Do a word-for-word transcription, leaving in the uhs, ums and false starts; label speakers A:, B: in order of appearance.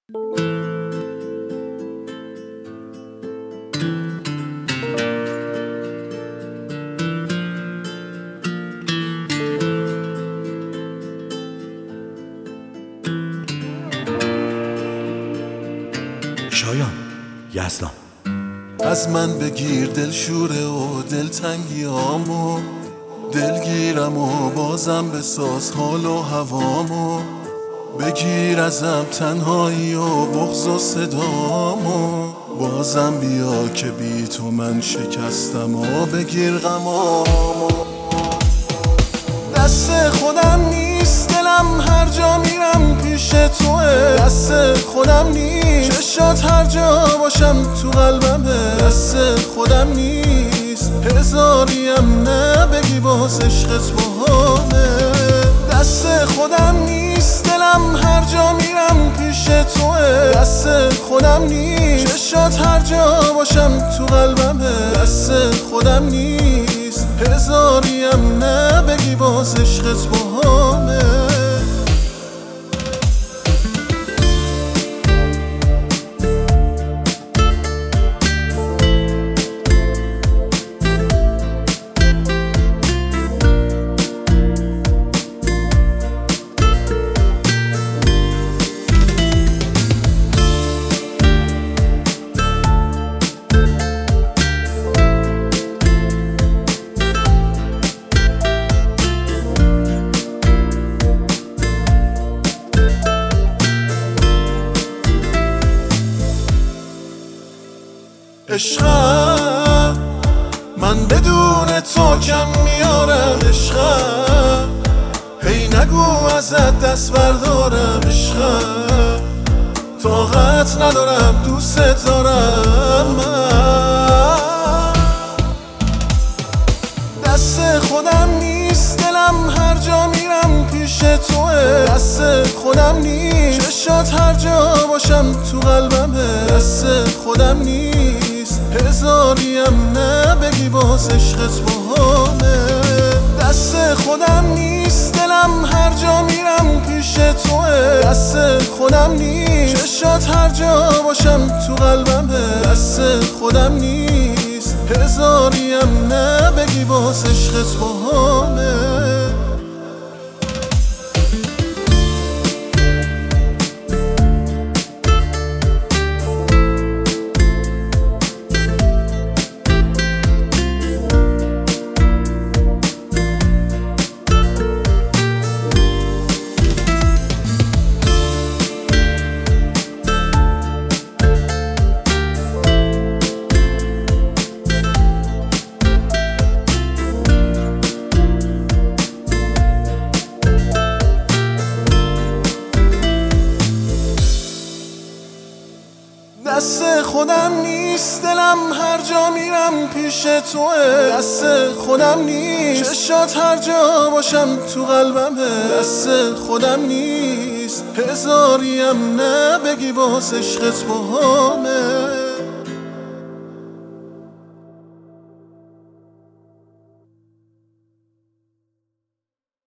A: شایان یزدان.
B: از من بگیر دلشوره و دلتنگیامو، دلگیرم و بازم بساز حال و هوامو، بگیر ازم تنهایی و بغض و صدامو، بازم بیا که بی تو من شکستم و بگیر غمامو. دست خودم نیست دلم هر جا میرم پیش توه، دست خودم نیست چشات هر جا باشم تو قلبمه، دست خودم نیست هزاریم نه بگی باز عشقت باهامه، دست خودم نیست دلم هر جا میرم پیش توه، دست خودم نیست چشات هر جا باشم تو قلبمه، دست خودم نیست هزاریم نه بگی باز عشقت باهامه. عشقم من بدون تو کم میارم، عشقم هی نگو ازت دست بردارم، عشقم طاقت ندارم دوست دارم من، دست خودم نیست دلم هر جا میرم پیش توه، دست خودم نیست چشات هر جا باشم تو قلبمه، دست خودم نیست هزاریم نه بگی باز عشقت باهامه، دست خودم نیست دلم هر جا میرم پیش توه، دست خودم نیست چشات هر جا باشم تو قلبمه، دست خودم نیست هزاریم نه بگی باز عشقت باهامه. دست خودم نیست دلم هر جا میرم پیش توه، دست خودم نیست چشات هر جا باشم تو قلبمه، دست خودم نیست هزاریم نه بگی باز عشقت باهامه.